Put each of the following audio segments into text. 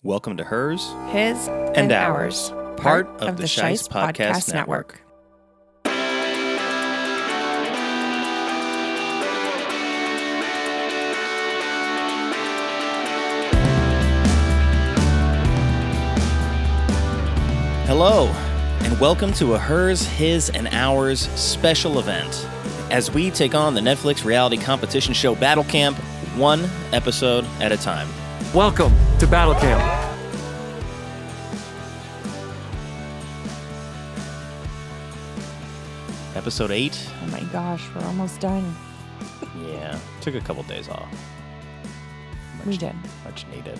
Welcome to Hers His and Ours, part of the Scheist Podcast Network. Hello, and welcome to a Hers, His, and Ours special event as we take on the Netflix reality competition show Battle Camp, one episode at a time. Welcome to Battle Camp. Episode 8. Oh my gosh, we're almost done. Yeah, took a couple days off. We did. Much needed.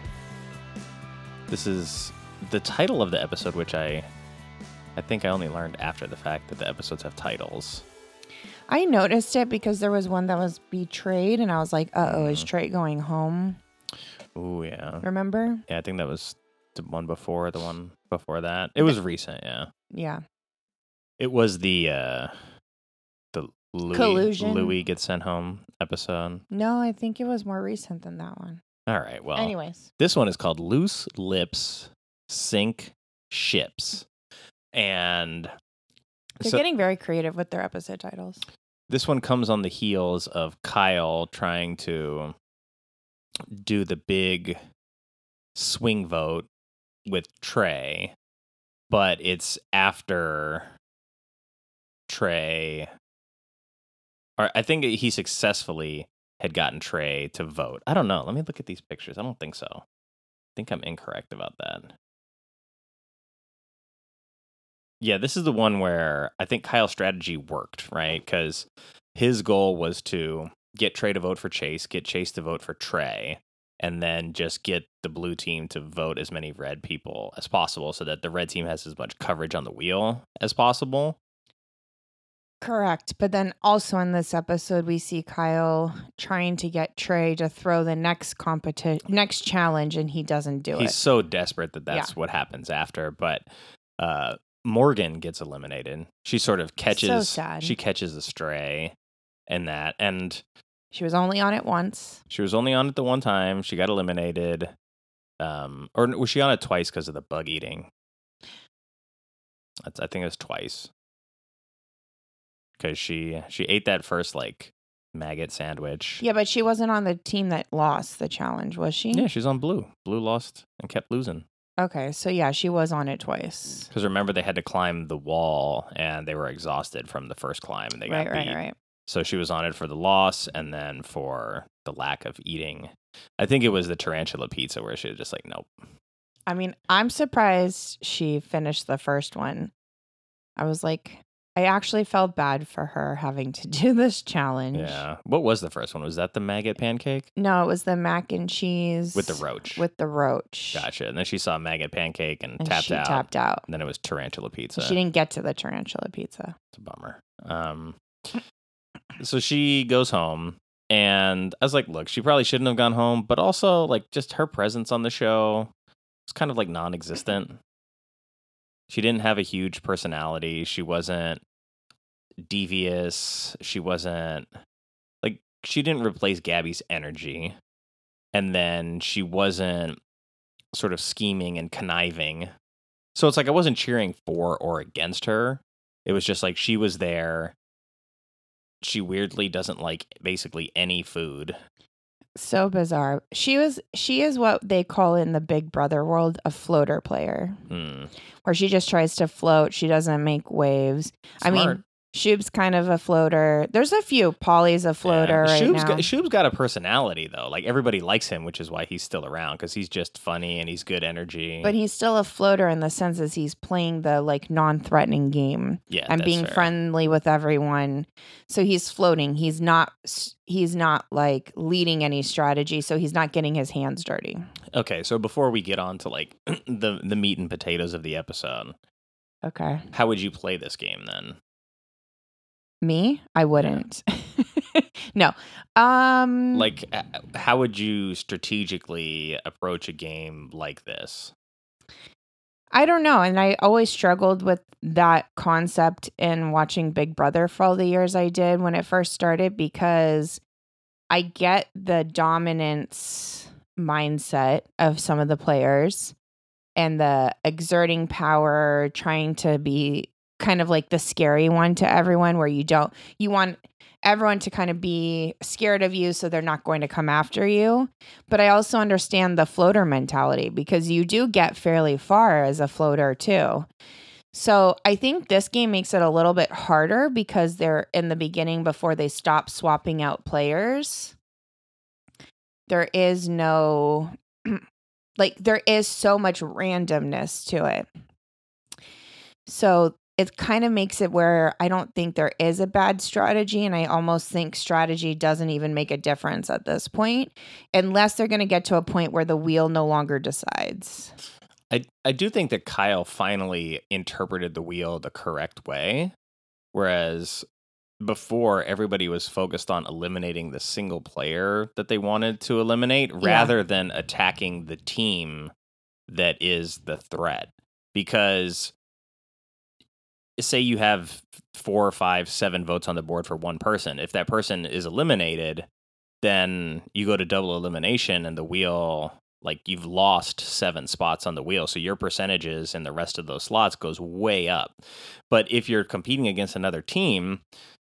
This is the title of the episode, which I think I only learned after the fact that the episodes have titles. I noticed it because there was one that was Betrayed, and I was like, uh-oh, is Trey going home? Oh, yeah. Remember? Yeah, I think that was the one before that. It was recent, yeah. Yeah. It was the Collusion. Louis gets sent home episode. No, I think it was more recent than that one. All right, well. Anyways. This one is called Loose Lips Sink Ships. And They're getting very creative with their episode titles. This one comes on the heels of Kyle trying to do the big swing vote with Trey, but it's after Trey, or I think he successfully had gotten Trey to vote. I don't know. Let me look at these pictures. I don't think so. I think I'm incorrect about that. Yeah, this is the one where I think Kyle's strategy worked, right? Because his goal was to get Trey to vote for Chase, get Chase to vote for Trey, and then just get the blue team to vote as many red people as possible so that the red team has as much coverage on the wheel as possible. Correct. But then also in this episode, we see Kyle trying to get Trey to throw the next challenge, and he doesn't do it. He's so desperate that that's what happens after. But Morgan gets eliminated. She sort of catches. So sad. She catches a stray, and she was only on it once. She was only on it the one time. She got eliminated. Or was she on it twice because of the bug eating? I think it was twice. Because she ate that first, like, maggot sandwich. Yeah, but she wasn't on the team that lost the challenge, was she? Yeah, she's on blue. Blue lost and kept losing. Okay, so yeah, she was on it twice. Because remember, they had to climb the wall, and they were exhausted from the first climb, and they got beat. Right. So she was on it for the loss, and then for the lack of eating. I think it was the tarantula pizza where she was just like, nope. I mean, I'm surprised she finished the first one. I was like, I actually felt bad for her having to do this challenge. Yeah. What was the first one? Was that the maggot pancake? No, it was the mac and cheese. With the roach. With the roach. Gotcha. And then she saw maggot pancake and tapped out. tapped out. And then it was tarantula pizza. She didn't get to the tarantula pizza. It's a bummer. So she goes home, and I was like, look, she probably shouldn't have gone home, but also, like, just her presence on the show was kind of, like, non-existent. She didn't have a huge personality. She wasn't devious. She wasn't, like, she didn't replace Gabby's energy. And then she wasn't sort of scheming and conniving. So it's like I wasn't cheering for or against her. It was just like she was there. She weirdly doesn't like basically any food. So bizarre. She is what they call in the Big Brother world a floater player. Where she just tries to float. She doesn't make waves. Smart. I mean, Shoob's kind of a floater. There's a few. Polly's a floater right now. Shoob's got a personality, though. Like, everybody likes him, which is why he's still around, because he's just funny and he's good energy. But he's still a floater in the sense that he's playing the, like, non-threatening game. Yeah, and being fair. friendly with everyone. So he's floating. He's not, like, leading any strategy, so he's not getting his hands dirty. Okay, so before we get on to, like, the meat and potatoes of the episode. Okay. How would you play this game, then? Me? I wouldn't. No. Like, how would you strategically approach a game like this? I don't know. And I always struggled with that concept in watching Big Brother for all the years I did when it first started, because I get the dominance mindset of some of the players and the exerting power, trying to be kind of like the scary one to everyone, where you want everyone to kind of be scared of you so they're not going to come after you. But I also understand the floater mentality, because you do get fairly far as a floater too. So I think this game makes it a little bit harder because they're in the beginning, before they stop swapping out players. There is no, there is so much randomness to it. So it kind of makes it where I don't think there is a bad strategy. And I almost think strategy doesn't even make a difference at this point, unless they're going to get to a point where the wheel no longer decides. I do think that Kyle finally interpreted the wheel the correct way, whereas before everybody was focused on eliminating the single player that they wanted to eliminate rather than attacking the team that is the threat. Because say you have 4 or 5, 7 votes on the board for one person. If that person is eliminated, then you go to double elimination and the wheel, you've lost 7 spots on the wheel. So your percentages in the rest of those slots goes way up. But if you're competing against another team,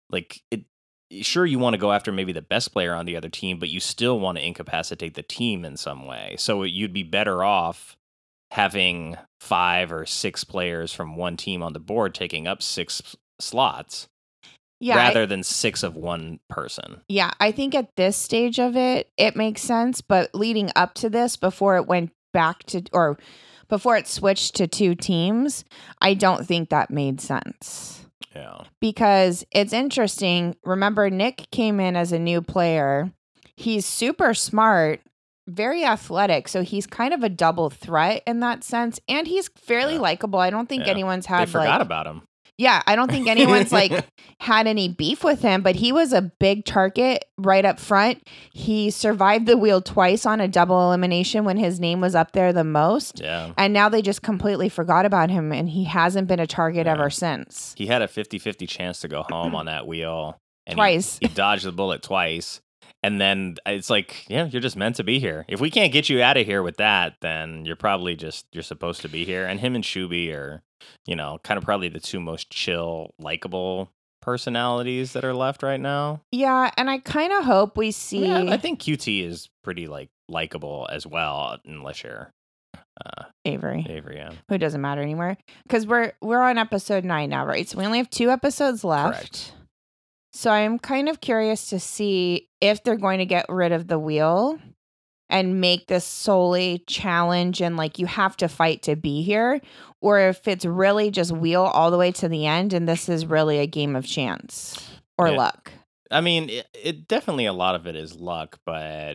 sure, you want to go after maybe the best player on the other team, but you still want to incapacitate the team in some way. So you'd be better off having 5 or 6 players from one team on the board taking up 6 slots rather than 6 of one person. Yeah, I think at this stage of it, it makes sense. But leading up to this, before it went back to, or before it switched to 2 teams, I don't think that made sense. Yeah. Because it's interesting. Remember, Nick came in as a new player. He's super smart, very athletic. So he's kind of a double threat in that sense. And he's fairly likable. I don't think anyone's had They forgot about him. Yeah, I don't think anyone's had any beef with him, but he was a big target right up front. He survived the wheel twice on a double elimination when his name was up there the most. Yeah. And now they just completely forgot about him, and he hasn't been a target ever since. He had a 50-50 chance to go home on that wheel. And Twice. He dodged the bullet twice. And then it's you're just meant to be here. If we can't get you out of here with that, then you're probably you're supposed to be here. And him and Shuby are, kind of probably the 2 most chill, likable personalities that are left right now. Yeah, and I kind of hope we see... Yeah, I think QT is pretty, likable as well, unless you're... Avery, yeah. Who doesn't matter anymore. Because we're on episode 9 now, right? So we only have 2 episodes left. Correct. So I'm kind of curious to see if they're going to get rid of the wheel and make this solely challenge and you have to fight to be here, or if it's really just wheel all the way to the end and this is really a game of chance or luck. I mean, it definitely, a lot of it is luck, but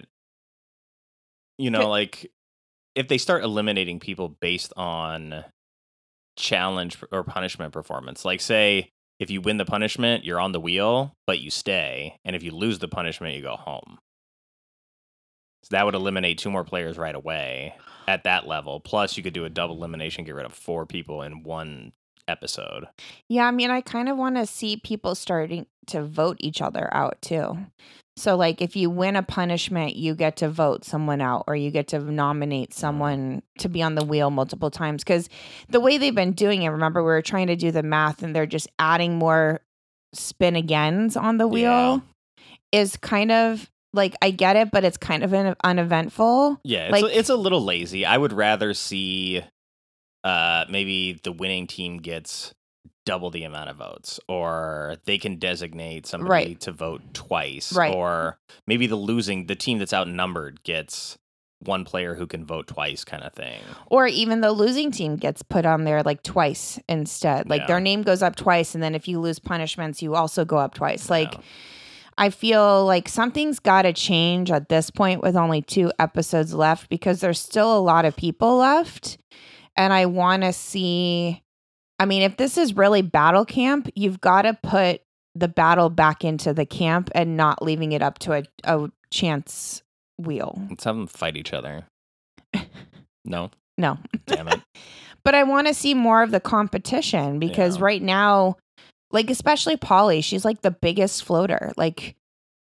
if they start eliminating people based on challenge or punishment performance, say if you win the punishment, you're on the wheel, but you stay. And if you lose the punishment, you go home. So that would eliminate 2 more players right away at that level. Plus, you could do a double elimination, get rid of 4 people in one episode. Yeah, I mean, I kind of want to see people starting to vote each other out, too. So, if you win a punishment, you get to vote someone out, or you get to nominate someone to be on the wheel multiple times. Because the way they've been doing it, remember, we were trying to do the math, and they're just adding more spin agains on the wheel. Is kind of, I get it, but it's kind of uneventful. Yeah, it's a little lazy. I would rather see maybe the winning team gets double the amount of votes, or they can designate somebody to vote twice, or maybe the team that's outnumbered gets 1 player who can vote twice, kind of thing. Or even the losing team gets put on there twice instead. Their name goes up twice, and then if you lose punishments, you also go up twice. I feel like something's got to change at this point with only 2 episodes left, because there's still a lot of people left. And I want to see... I mean, if this is really battle camp, you've got to put the battle back into the camp and not leaving it up to a chance wheel. Let's have them fight each other. No? No. Damn it. But I want to see more of the competition, because right now, especially Polly, she's the biggest floater.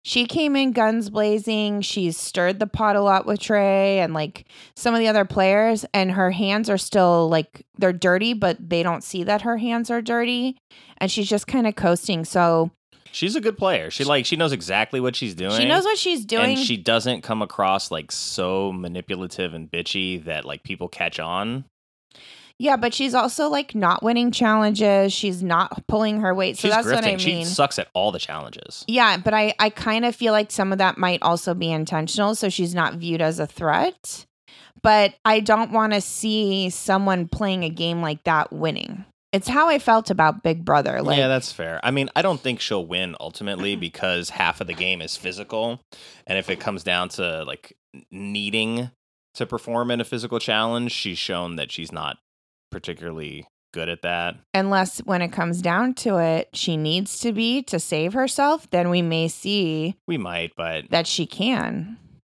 She came in guns blazing. She's stirred the pot a lot with Trey and like some of the other players, and her hands are still like they're dirty, but they don't see that her hands are dirty, and she's just kind of coasting. So She's a good player. She knows exactly what she's doing. she knows what she's doing. And she doesn't come across like so manipulative and bitchy that like people catch on. Yeah, but she's also like not winning challenges. She's not pulling her weight. So She's that's grifting. what I mean. She sucks at all the challenges. Yeah, but I kind of feel like some of that might also be intentional. So she's not viewed as a threat. But I don't want to see someone playing a game like that winning. It's how I felt about Big Brother. Like, Yeah, that's fair. I mean, I don't think she'll win ultimately because half of the game is physical. And if it comes down to like needing to perform in a physical challenge, she's shown that she's not particularly good at that. unless when it comes down to it, she needs to be to save herself, then we may see We might, but that she can.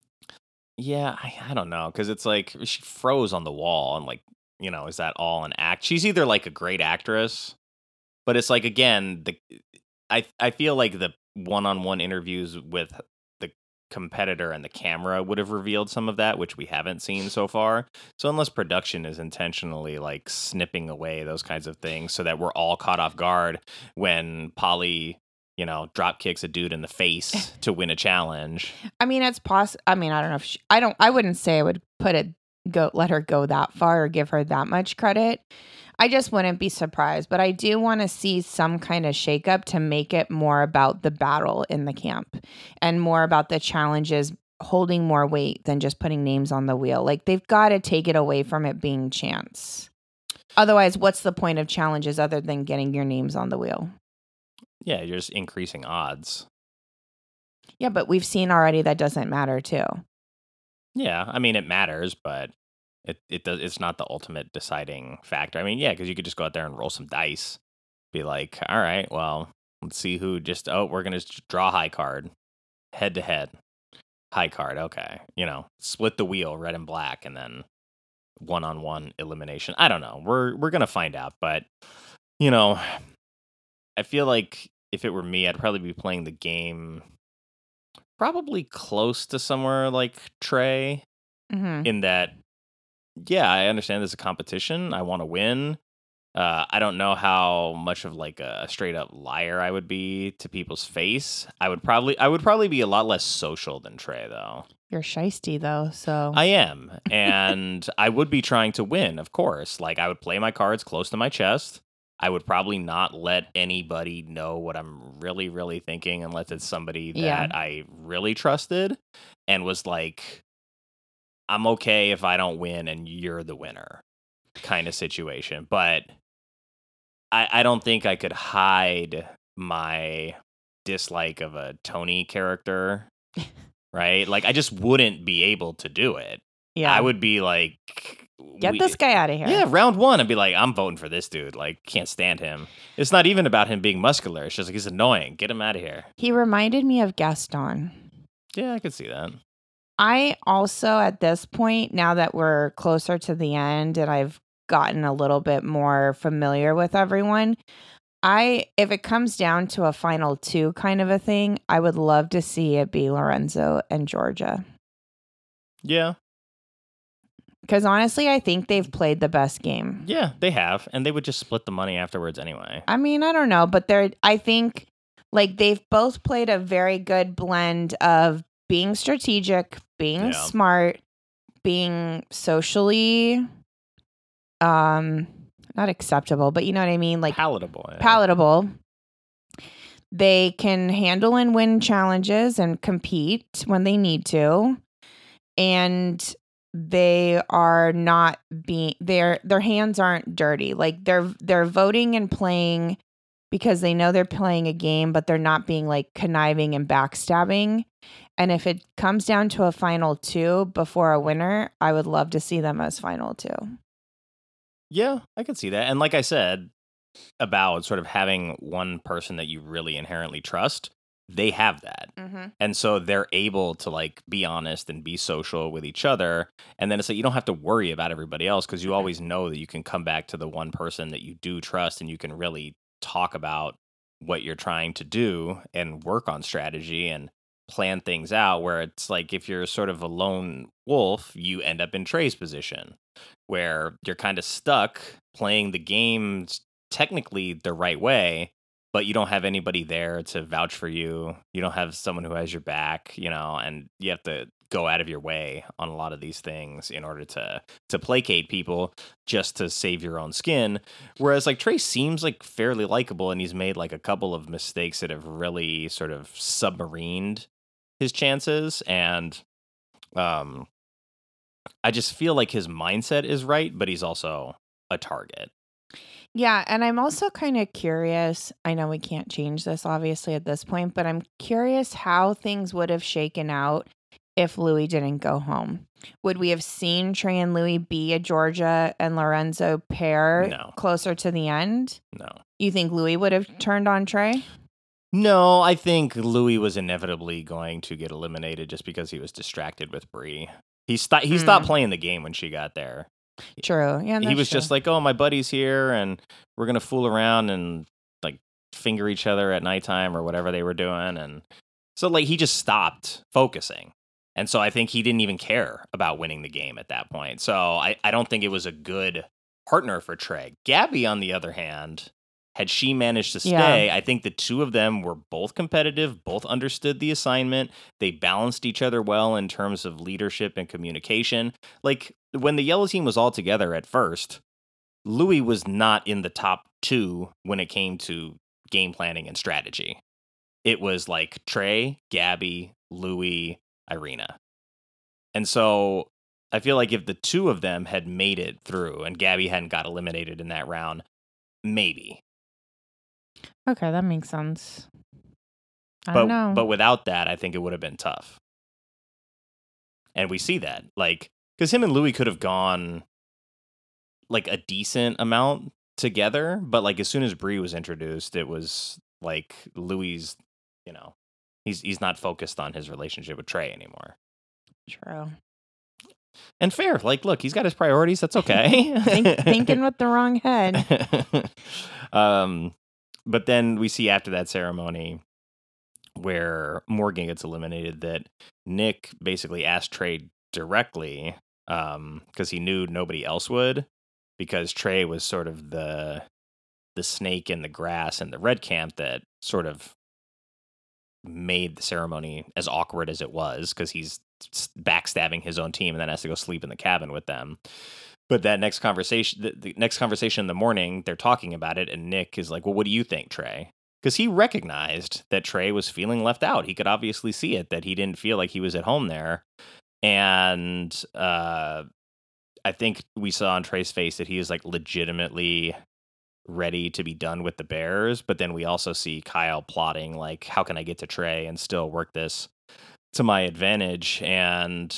yeah, I don't know. Because it's like she froze on the wall and like, is that all an act? She's either like a great actress, but it's like, again, I feel like the one-on-one interviews with the competitor and the camera would have revealed some of that, which we haven't seen so far. So unless production is intentionally like snipping away those kinds of things so that we're all caught off guard when Polly, drop kicks a dude in the face to win a challenge. I mean, it's possible. I mean, I don't know if I wouldn't say I would let her go that far or give her that much credit. I just wouldn't be surprised, but I do want to see some kind of shakeup to make it more about the battle in the camp and more about the challenges holding more weight than just putting names on the wheel. Like they've got to take it away from it being chance. Otherwise, what's the point of challenges other than getting your names on the wheel? Yeah, you're just increasing odds. Yeah, but we've seen already that doesn't matter too. Yeah, I mean it matters, but it's not the ultimate deciding factor. I mean, yeah, because you could just go out there and roll some dice, be like, all right, well, let's see who we're gonna draw high card, head to head, high card, okay, split the wheel, red and black, and then 1-on-1 elimination. I don't know. We're gonna find out, but I feel like if it were me, I'd probably be playing the game probably close to somewhere like Trey, in that, yeah, I understand there's a competition. I want to win. I don't know how much of like a straight up liar I would be to people's face. I would probably be a lot less social than Trey, though. You're shisty though, so I am, and I would be trying to win, of course. Like I would play my cards close to my chest. I would probably not let anybody know what I'm really, really thinking unless it's somebody that I really trusted and was like, I'm okay if I don't win and you're the winner kind of situation. But I don't think I could hide my dislike of a Tony character, right? Like I just wouldn't be able to do it. yeah. I would be like, Get this guy out of here. yeah, round one, I'd be like, I'm voting for this dude. Like, can't stand him. It's not even about him being muscular. It's just like, he's annoying. Get him out of here. He reminded me of Gaston. Yeah, I could see that. I also, at this point, now that we're closer to the end and I've gotten a little bit more familiar with everyone, if it comes down to a final two kind of a thing, I would love to see it be Lorenzo and Georgia. Yeah. Because honestly, I think they've played the best game. Yeah, they have. And they would just split the money afterwards anyway. I mean, I don't know, but I think like they've both played a very good blend of being strategic, being smart, being socially not acceptable, but you know what I mean? Like palatable. Yeah. Palatable. They can handle and win challenges and compete when they need to. And they are not their hands aren't dirty. Like they're voting and playing because they know they're playing a game, but they're not being like conniving and backstabbing. And if it comes down to a final two before a winner, I would love to see them as final two. Yeah, I could see that. And like I said about sort of having one person that you really inherently trust, they have that. Mm-hmm. And so they're able to like be honest and be social with each other. And then it's like you don't have to worry about everybody else because you always know that you can come back to the one person that you do trust and you can really talk about what you're trying to do and work on strategy. And plan things out where it's like if you're sort of a lone wolf, you end up in Trey's position where you're kind of stuck playing the games technically the right way, but you don't have anybody there to vouch for you. You don't have someone who has your back, and you have to go out of your way on a lot of these things in order to placate people just to save your own skin. Whereas like Trey seems like fairly likable, and he's made like a couple of mistakes that have really sort of submarined his chances. And I just feel like his mindset is right, but he's also a target. Yeah, and I'm also kind of curious. I know we can't change this obviously at this point, but I'm curious how things would have shaken out if Louis didn't go home. Would we have seen Trey and Louis be a Georgia and Lorenzo pair closer to the end? No. You think Louis would have turned on Trey? No, I think Louis was inevitably going to get eliminated just because he was distracted with Bree. He stopped playing the game when she got there. True. Yeah, he was just like, oh, my buddy's here and we're going to fool around and like finger each other at nighttime or whatever they were doing. And so like he just stopped focusing. And so I think he didn't even care about winning the game at that point. So I don't think it was a good partner for Trey. Gabby, on the other hand, had she managed to stay, I think the two of them were both competitive, both understood the assignment. They balanced each other well in terms of leadership and communication. Like, when the yellow team was all together at first, Louis was not in the top 2 when it came to game planning and strategy. It was like Trey, Gabby, Louis, Irina. And so I feel like if the two of them had made it through and Gabby hadn't got eliminated in that round, maybe. Okay, that makes sense. I don't know. But without that, I think it would have been tough. And we see that. Like, because him and Louis could have gone like a decent amount together, but like as soon as Bree was introduced, it was like Louis, he's not focused on his relationship with Trey anymore. True. And fair. Like, look, he's got his priorities. That's okay. Thinking with the wrong head. But then we see after that ceremony where Morgan gets eliminated that Nick basically asked Trey directly because he knew nobody else would, because Trey was sort of the snake in the grass in the red camp that sort of made the ceremony as awkward as it was because he's backstabbing his own team and then has to go sleep in the cabin with them. But that next conversation, the next conversation in the morning, they're talking about it, and Nick is like, well, what do you think, Trey? Because he recognized that Trey was feeling left out. He could obviously see it, that he didn't feel like he was at home there. And I think we saw on Trey's face that he is like legitimately ready to be done with the Bears. But then we also see Kyle plotting, like, how can I get to Trey and still work this to my advantage? And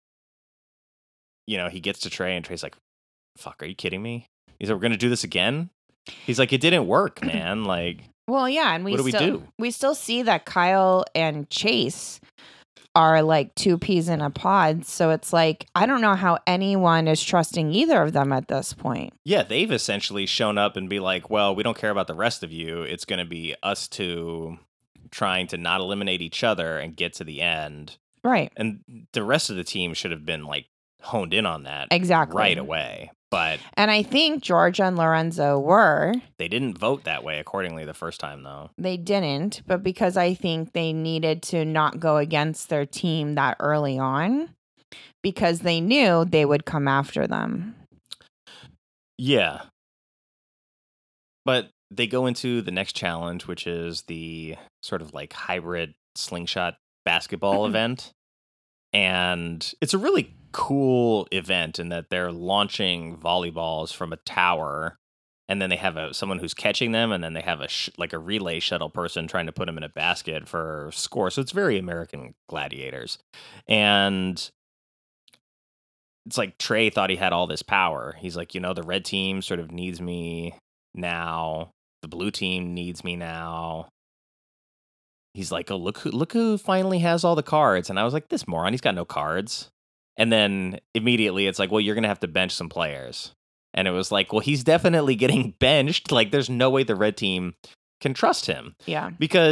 he gets to Trey, and Trey's like, fuck, are you kidding me? He's like, we're going to do this again? He's like, it didn't work, man. Like, well, yeah. And what do we do? We still see that Kyle and Chase are like 2 peas in a pod. So it's like, I don't know how anyone is trusting either of them at this point. Yeah, they've essentially shown up and be like, well, we don't care about the rest of you. It's going to be us two trying to not eliminate each other and get to the end. Right. And the rest of the team should have been like honed in on that exactly right away. And I think Georgia and Lorenzo were. They didn't vote that way accordingly the first time, though. They didn't, but because I think they needed to not go against their team that early on because they knew they would come after them. Yeah. But they go into the next challenge, which is the sort of like hybrid slingshot basketball event. And it's a really cool event in that they're launching volleyballs from a tower, and then they have someone who's catching them, and then they have a relay shuttle person trying to put them in a basket for score. So it's very American Gladiators. And it's like Trey thought he had all this power. He's like, the red team sort of needs me now. The blue team needs me now. He's like, oh, look who finally has all the cards. And I was like, this moron, he's got no cards. And then immediately it's like, well, you're going to have to bench some players. And it was like, well, he's definitely getting benched. Like, there's no way the red team can trust him. Yeah. Because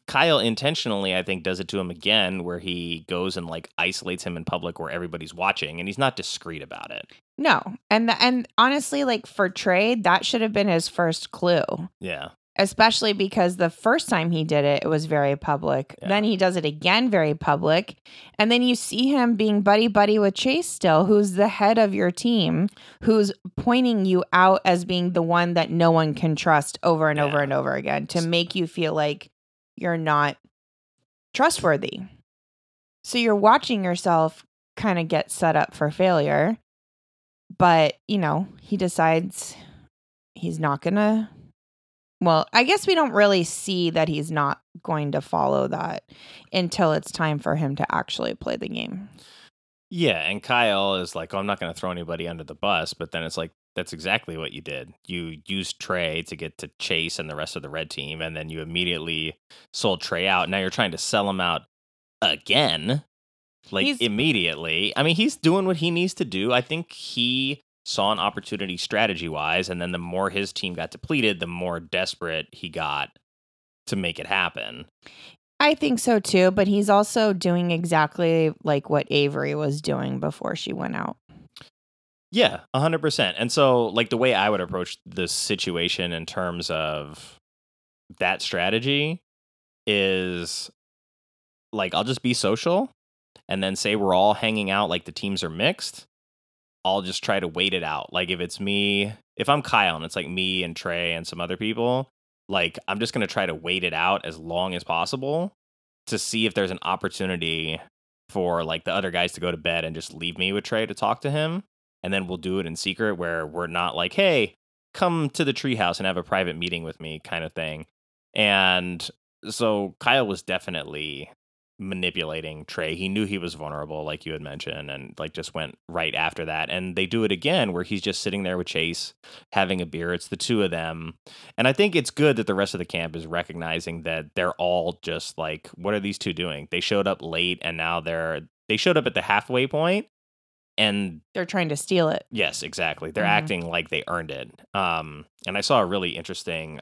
Kyle intentionally, I think, does it to him again, where he goes and like isolates him in public where everybody's watching, and he's not discreet about it. No. And honestly, like for Trey, that should have been his first clue. Yeah. Especially because the first time he did it, it was very public. Yeah. Then he does it again, very public. And then you see him being buddy with Chase still, who's the head of your team, who's pointing you out as being the one that no one can trust over and over and over again to make you feel like you're not trustworthy. So you're watching yourself kind of get set up for failure. But, he decides he's not going to. Well, I guess we don't really see that he's not going to follow that until it's time for him to actually play the game. Yeah, and Kyle is like, I'm not going to throw anybody under the bus, but then it's like, that's exactly what you did. You used Trey to get to Chase and the rest of the red team, and then you immediately sold Trey out. Now you're trying to sell him out again, immediately. I mean, he's doing what he needs to do. I think he saw an opportunity strategy-wise, and then the more his team got depleted, the more desperate he got to make it happen. I think so too, but he's also doing exactly like what Avery was doing before she went out. Yeah, 100%. And so, like, the way I would approach this situation in terms of that strategy is, like, I'll just be social, and then say we're all hanging out like the teams are mixed. I'll just try to wait it out. Like if I'm Kyle and it's like me and Trey and some other people, like I'm just going to try to wait it out as long as possible to see if there's an opportunity for like the other guys to go to bed and just leave me with Trey to talk to him. And then we'll do it in secret where we're not like, hey, come to the treehouse and have a private meeting with me kind of thing. And so Kyle was definitely manipulating Trey. He knew he was vulnerable, like you had mentioned, and like just went right after that. And they do it again where he's just sitting there with Chase having a beer. It's the two of them. And I think it's good that the rest of the camp is recognizing that they're all just like, what are these two doing? They showed up late and now they showed up at the halfway point and they're trying to steal it. Yes, exactly. They're acting like they earned it. And I saw a really interesting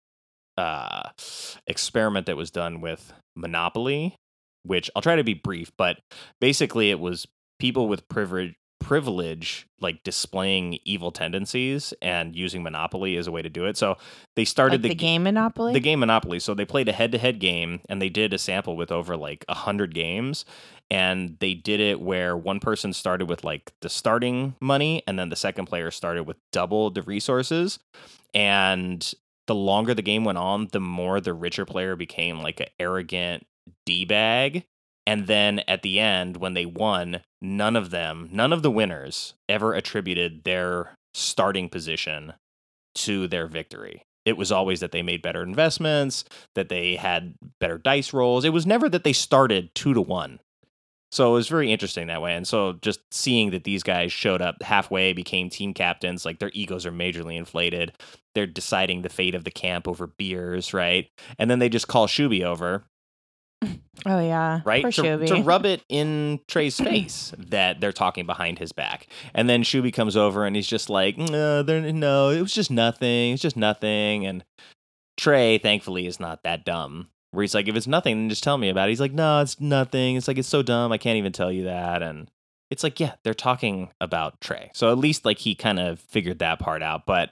experiment that was done with Monopoly, which I'll try to be brief, but basically it was people with privilege like displaying evil tendencies and using Monopoly as a way to do it. So they started the game Monopoly? The game Monopoly. So they played a head-to-head game and they did a sample with over like 100 games. And they did it where one person started with like the starting money and then the second player started with double the resources. And the longer the game went on, the more the richer player became like an arrogant D-bag. And then at the end, when they won, none of the winners ever attributed their starting position to their victory. It was always that they made better investments, that they had better dice rolls. It was never that they started 2-1. So it was very interesting that way. And so just seeing that these guys showed up halfway, became team captains, like their egos are majorly inflated. They're deciding the fate of the camp over beers, right? And then they just call Shuby over. Oh, yeah. Right? To rub it in Trey's face that they're talking behind his back. And then Shuby comes over and he's just like, no, it was just nothing. It's just nothing. And Trey, thankfully, is not that dumb. Where he's like, if it's nothing, then just tell me about it. He's like, no, it's nothing. It's like, it's so dumb. I can't even tell you that. And it's like, yeah, they're talking about Trey. So at least like he kind of figured that part out. But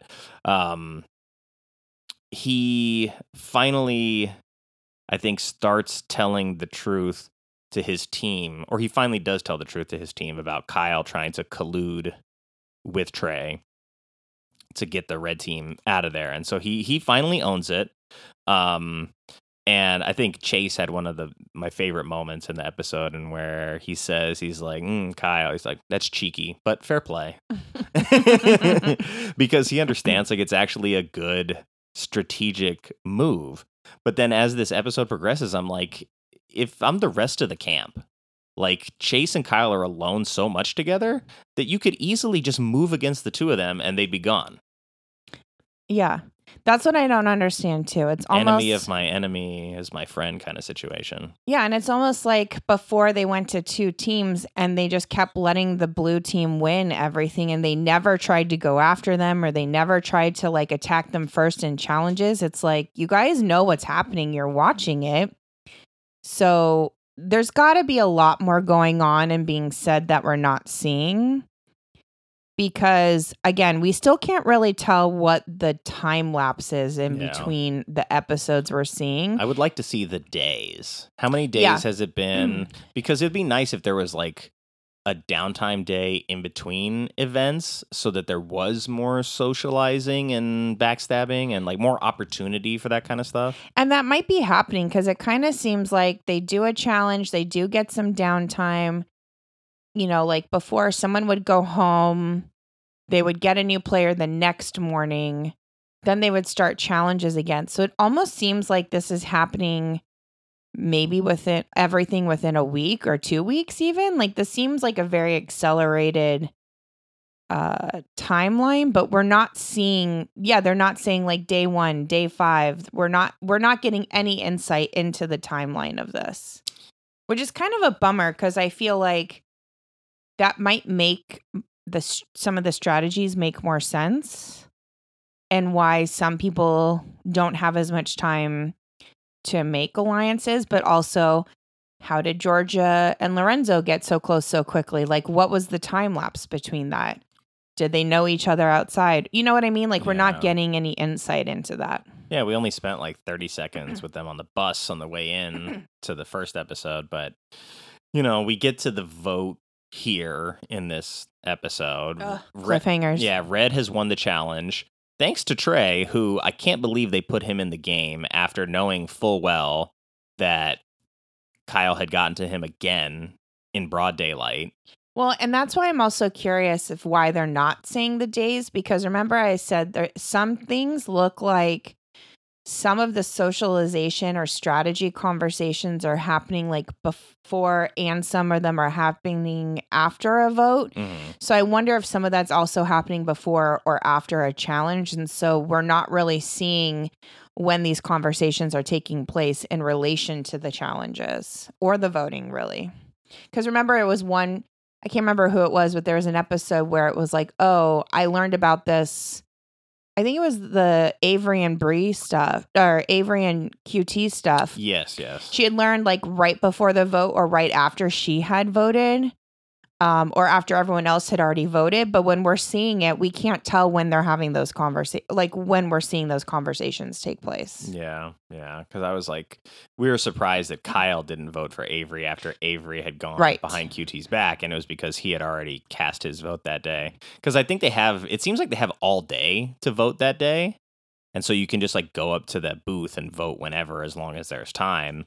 he finally, I think, starts telling the truth to his team, or he finally does tell the truth to his team about Kyle trying to collude with Trey to get the red team out of there. And so he finally owns it. And I think Chase had one of my favorite moments in the episode, and where he says, he's like, Kyle, he's like, that's cheeky, but fair play. Because he understands like it's actually a good strategic move. But then as this episode progresses, I'm like, if I'm the rest of the camp, like Chase and Kyle are alone so much together that you could easily just move against the two of them and they'd be gone. Yeah. That's what I don't understand too. It's almost enemy of my enemy is my friend kind of situation. Yeah, and it's almost like before they went to two teams and they just kept letting the blue team win everything, and they never tried to go after them, or they never tried to like attack them first in challenges. It's like, you guys know what's happening. You're watching it. So there's got to be a lot more going on and being said that we're not seeing. Because, again, we still can't really tell what the time lapse is in Yeah. between the episodes we're seeing. I would like to see the days. How many days Yeah. has it been? Because it'd be nice if there was like a downtime day in between events so that there was more socializing and backstabbing and like more opportunity for that kind of stuff. And that might be happening because it kind of seems like they do a challenge, they do get some downtime. You know, like before someone would go home, they would get a new player the next morning, then they would start challenges again. So it almost seems like this is happening maybe within everything within a week or 2 weeks even. Like this seems like a very accelerated timeline, but we're not seeing, they're not saying like day 1, day 5. We're not getting any insight into the timeline of this, which is kind of a bummer because I feel like that might make some of the strategies make more sense and why some people don't have as much time to make alliances, but also how did Georgia and Lorenzo get so close so quickly? Like what was the time lapse between that? Did they know each other outside? You know what I mean? Like we're not getting any insight into that. Yeah, we only spent like 30 seconds with them on the bus on the way in to the first episode, but you know, we get to the vote here in this episode. Cliffhangers. Yeah, Red has won the challenge. Thanks to Trey, who I can't believe they put him in the game after knowing full well that Kyle had gotten to him again in broad daylight. Well, and that's why I'm also curious if why they're not saying the days, because remember I said some things look like some of the socialization or strategy conversations are happening like before and some of them are happening after a vote. So I wonder if some of that's also happening before or after a challenge. And so we're not really seeing when these conversations are taking place in relation to the challenges or the voting, really. Because remember, it was one, I can't remember who it was, but there was an episode where it was like, oh, I learned about this. I think it was the Avery and Bree stuff or Avery and QT stuff. Yes. She had learned like right before the vote or right after she had voted, or after everyone else had already voted. But when we're seeing it, we can't tell when they're having those conversations, like when we're seeing those conversations take place. Yeah. Because I was like, we were surprised that Kyle didn't vote for Avery after Avery had gone behind QT's back. And it was because he had already cast his vote that day. Because I think it seems like they have all day to vote that day. And so you can just like go up to that booth and vote whenever, as long as there's time.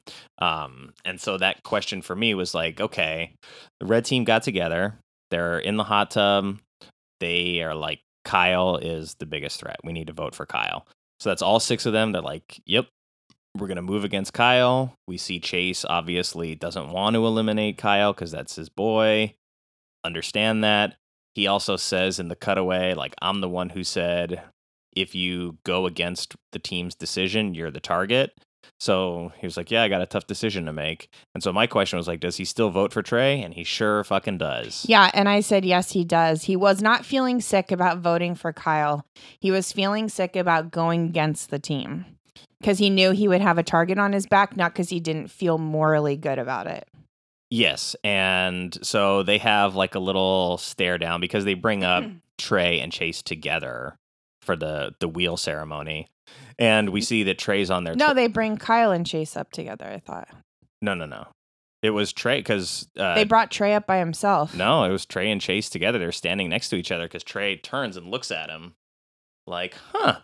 And so that question for me was like, okay, the red team got together. They're in the hot tub. They are like, Kyle is the biggest threat. We need to vote for Kyle. So that's all 6 of them. They're like, yep, we're going to move against Kyle. We see Chase obviously doesn't want to eliminate Kyle because that's his boy. Understand that. He also says in the cutaway, like, I'm the one who said, if you go against the team's decision, you're the target. So he was like, yeah, I got a tough decision to make. And so my question was like, does he still vote for Trey? And he sure fucking does. Yeah. And I said, yes, he does. He was not feeling sick about voting for Kyle. He was feeling sick about going against the team because he knew he would have a target on his back, not because he didn't feel morally good about it. Yes. And so they have like a little stare down because they bring up Trey and Chase together for the wheel ceremony. And we see that Trey's on there. No, they bring Kyle and Chase up together, I thought. No. It was Trey because... they brought Trey up by himself. No, it was Trey and Chase together. They're standing next to each other because Trey turns and looks at him like, huh.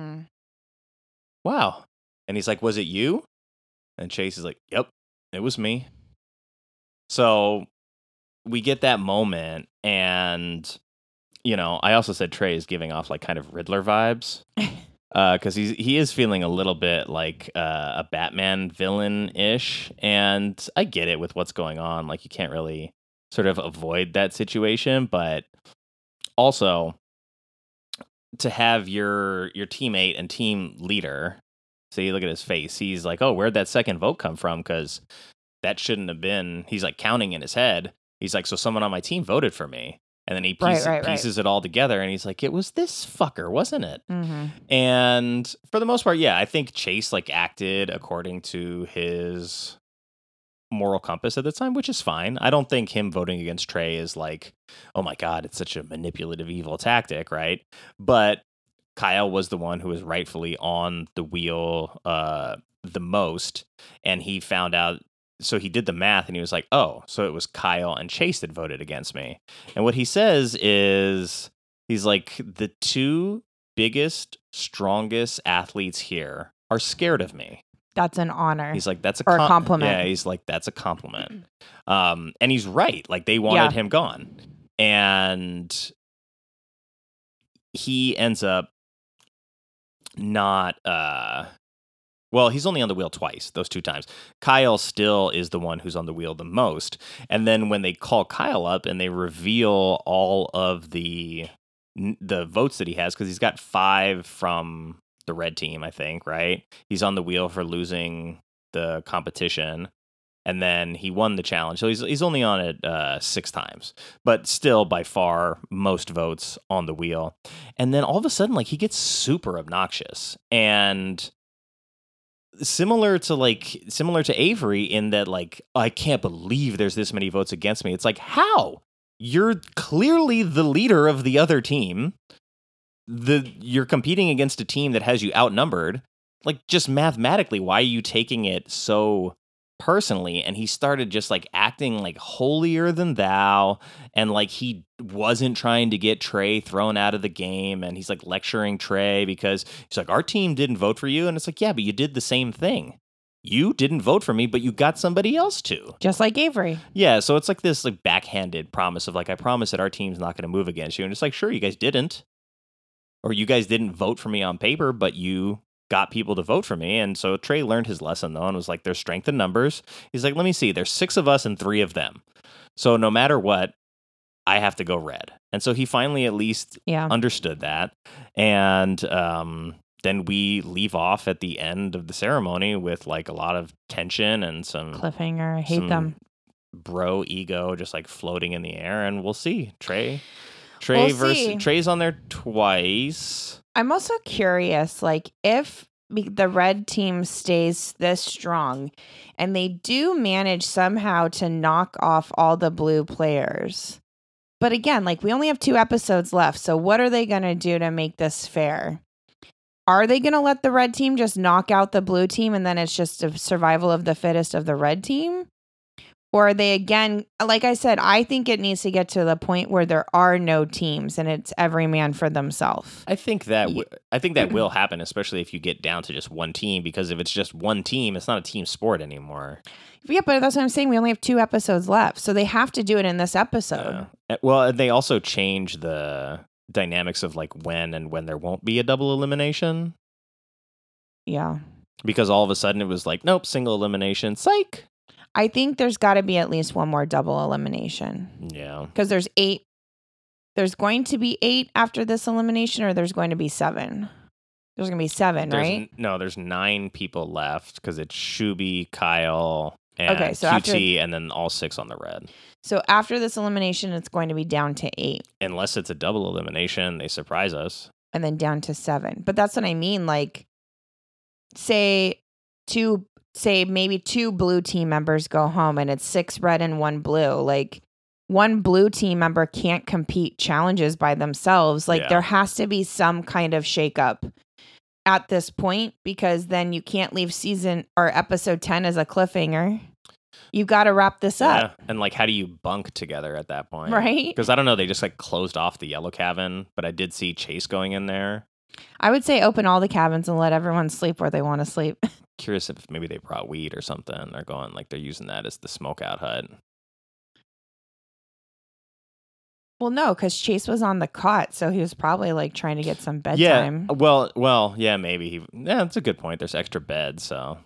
Wow. And he's like, was it you? And Chase is like, yep, it was me. So we get that moment and... You know, I also said Trey is giving off like kind of Riddler vibes because he is feeling a little bit like a Batman villain-ish. And I get it with what's going on. Like you can't really sort of avoid that situation. But also to have your teammate and team leader, so you look at his face, he's like, oh, where'd that second vote come from? Because that shouldn't have been, he's like counting in his head. He's like, so someone on my team voted for me. And then he pieces it all together, and he's like, "It was this fucker, wasn't it?" And for the most part, yeah, I think Chase like acted according to his moral compass at the time, which is fine. I don't think him voting against Trey is like, oh my God, it's such a manipulative, evil tactic, right? But Kyle was the one who was rightfully on the wheel the most, and he found out. So he did the math, and he was like, oh, so it was Kyle and Chase that voted against me. And what he says is, he's like, the two biggest, strongest athletes here are scared of me. That's an honor. He's like, that's a compliment. Yeah, he's like, that's a compliment. And he's right. Like, they wanted him gone. And he ends up not well, he's only on the wheel twice, those 2 times. Kyle still is the one who's on the wheel the most. And then when they call Kyle up and they reveal all of the votes that he has, because he's got 5 from the red team, I think, right? He's on the wheel for losing the competition, and then he won the challenge. So he's only on it 6 times, but still by far most votes on the wheel. And then all of a sudden, like, he gets super obnoxious, and similar to Avery in that, like, I can't believe there's this many votes against me. It's like, how? You're clearly the leader of the other team. You're competing against a team that has you outnumbered. Like, just mathematically, why are you taking it so personally? And he started just like acting like holier than thou, and like he wasn't trying to get Trey thrown out of the game, and he's like lecturing Trey because he's like, our team didn't vote for you. And it's like, yeah, but you did the same thing. You didn't vote for me, but you got somebody else to. Just like Avery. Yeah, so it's like this like backhanded promise of like, I promise that our team's not going to move against you. And it's like, sure, you guys didn't. Or you guys didn't vote for me on paper, but you got people to vote for me. And so Trey learned his lesson, though, and was like, there's strength in numbers. He's like, let me see, there's 6 of us and 3 of them. So no matter what, I have to go red. And so he finally at least understood that. And then we leave off at the end of the ceremony with like a lot of tension and some cliffhanger. I hate them. Bro ego just like floating in the air. And we'll see. Trey's on there twice. I'm also curious, like, if the red team stays this strong and they do manage somehow to knock off all the blue players. But again, like, we only have 2 episodes left. So what are they going to do to make this fair? Are they going to let the red team just knock out the blue team and then it's just a survival of the fittest of the red team? Or are they, again, like I said, I think it needs to get to the point where there are no teams and it's every man for themselves. I think that will happen, especially if you get down to just one team, because if it's just one team, it's not a team sport anymore. Yeah, but that's what I'm saying. We only have 2 episodes left, so they have to do it in this episode. Well, they also change the dynamics of like when there won't be a double elimination. Yeah. Because all of a sudden it was like, nope, single elimination, psych. I think there's got to be at least one more double elimination. Yeah. Because there's 8. There's going to be 8 after this elimination, or there's going to be 7. There's going to be 7, right? No, there's 9 people left because it's Shuby, Kyle, and so QT, and then all 6 on the red. So after this elimination, it's going to be down to 8. Unless it's a double elimination, they surprise us. And then down to 7. But that's what I mean. Like, say maybe 2 blue team members go home and it's 6 red and 1 blue. Like, one blue team member can't compete challenges by themselves. Like, there has to be some kind of shakeup at this point, because then you can't leave season or episode 10 as a cliffhanger. You've got to wrap this up. And like, how do you bunk together at that point? Right? Because I don't know, they just like closed off the yellow cabin, but I did see Chase going in there. I would say open all the cabins and let everyone sleep where they want to sleep. Curious if maybe they brought weed or something. They're going like they're using that as the smoke out hut. Well, no, because Chase was on the cot, so he was probably like trying to get some bedtime. Yeah, well, yeah, maybe that's a good point. There's extra beds, so.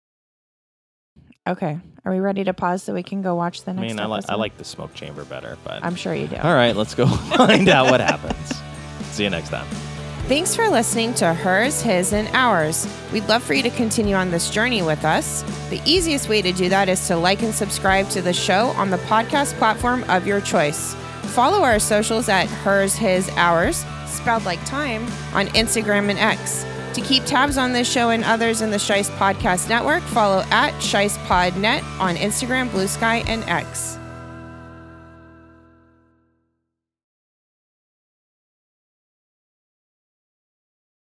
Okay, are we ready to pause so we can go watch the next episode? I like the smoke chamber better, but I'm sure you do. All right, let's go find out what happens. See you next time. Thanks for listening to Hers, His, and Ours. We'd love for you to continue on this journey with us. The easiest way to do that is to like and subscribe to the show on the podcast platform of your choice. Follow our socials at Hers, His, Ours, spelled like time, on Instagram and X. To keep tabs on this show and others in the Shice Podcast Network, follow at ShicePodNet on Instagram, Blue Sky, and X.